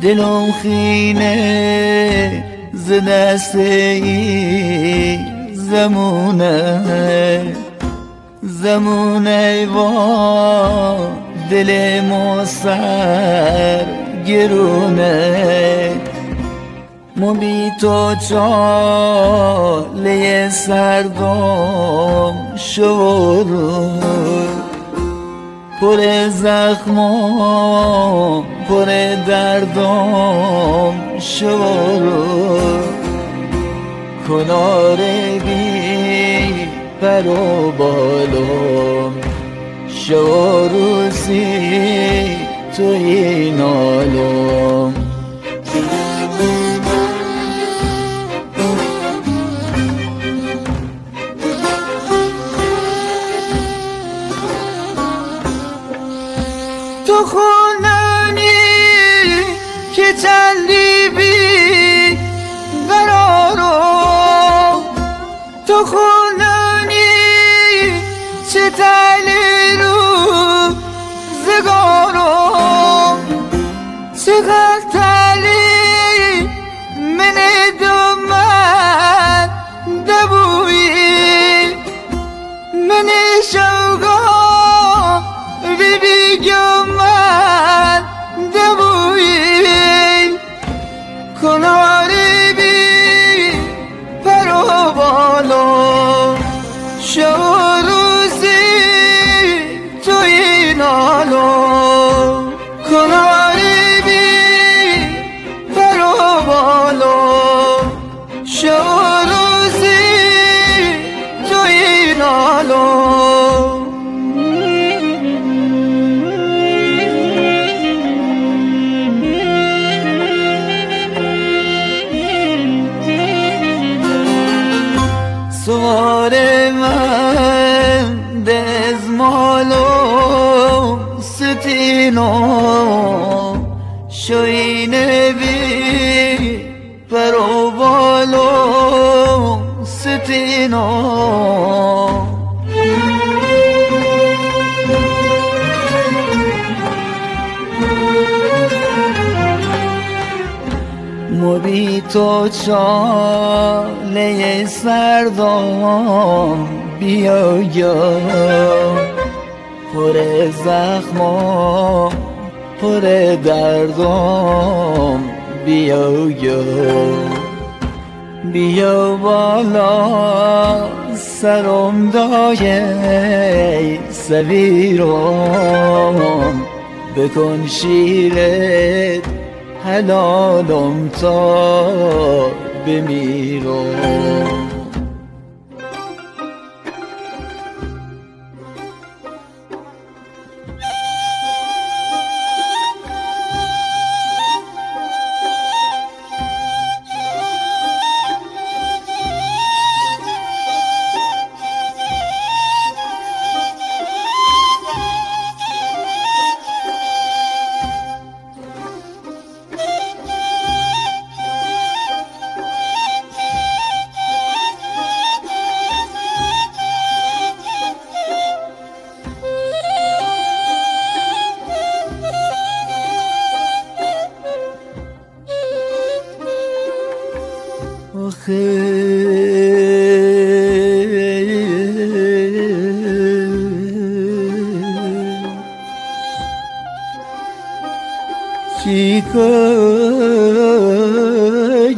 دلم خینه ز دست ای زمونه و دل ما سر گرونه ما بی تو چاله سردم شورو پر زخمم پر دردم شورو کنار بی پر و بالم شوروسی توی نالم تو خونانی که چندی بی قرارم تو خونانی چه تلی رو زگارم چقدر تلی من دومن دبویی من شوقا من دبویی کناری بی پر و بالم شوروزی توی نالم کناری بی پر و بالم شوروزی توی نالم سوار من دزمالم ستینم شوینه بی پر و بالم ستینم ما بی تو چاله سردم بیایم پر زخمم پر دردم بیایم بیا بالا سرم دایه سویرم بکن شیرت حلالم تا بمیرم چیکار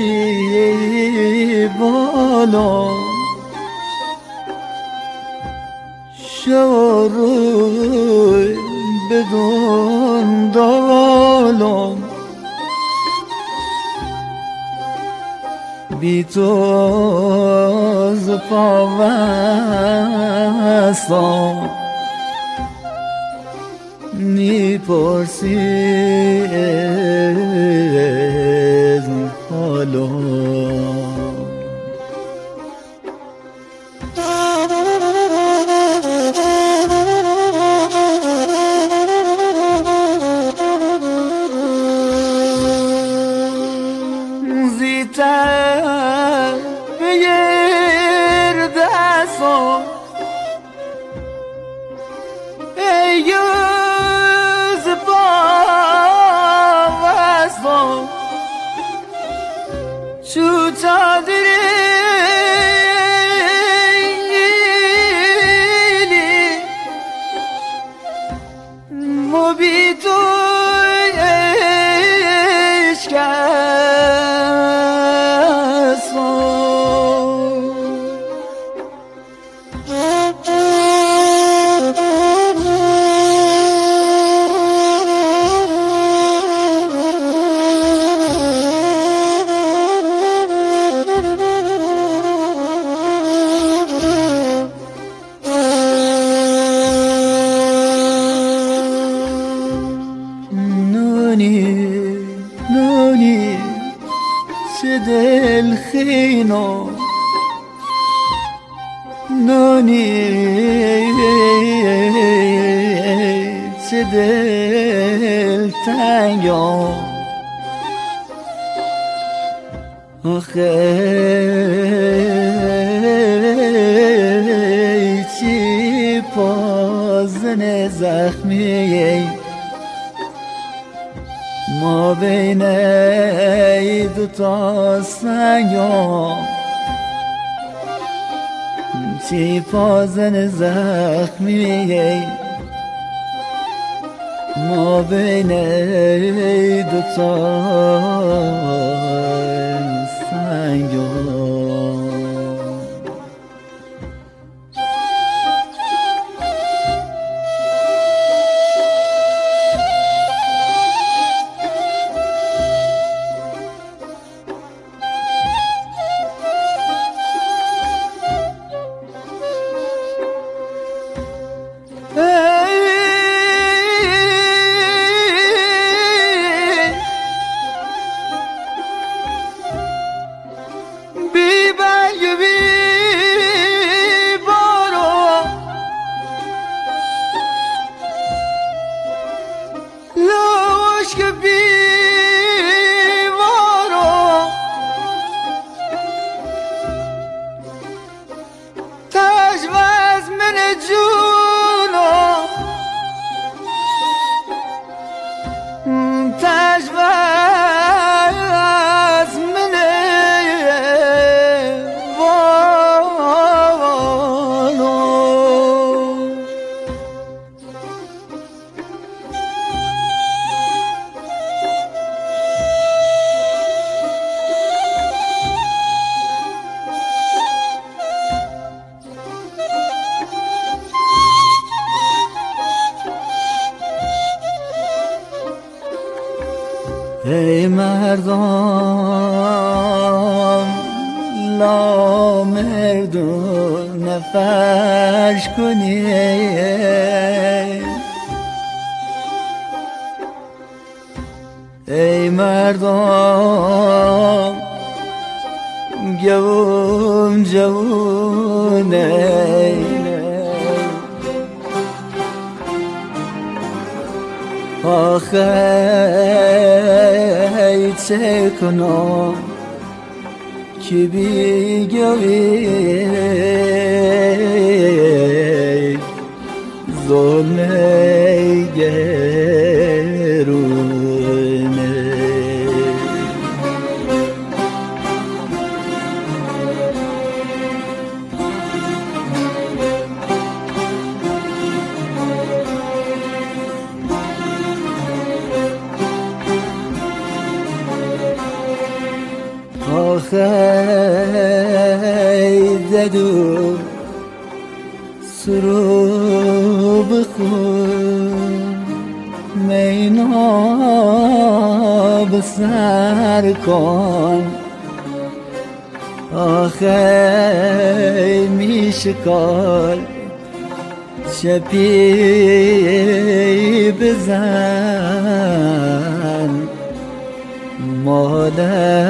بی بالا شوروی بدون دالم بی تو از پاوستم میپرسی از حالم زیتر بگیر دستم ای یوز با چادری مبی تو عشق نونی چه دل خینو نونی چه دل تنگو آخه چی پازن زخمی ما بین دوتا سنگو چی پازن زخمی ما بین دوتا سنگو ای مردم لا مردون نفرش کنی ای مردم جوون جوونه آخه چه کنم که بیگوی ظلم گرونه آخه زدو سرو بخون مینا بسر کن آخه میشکال شپی بزن مادر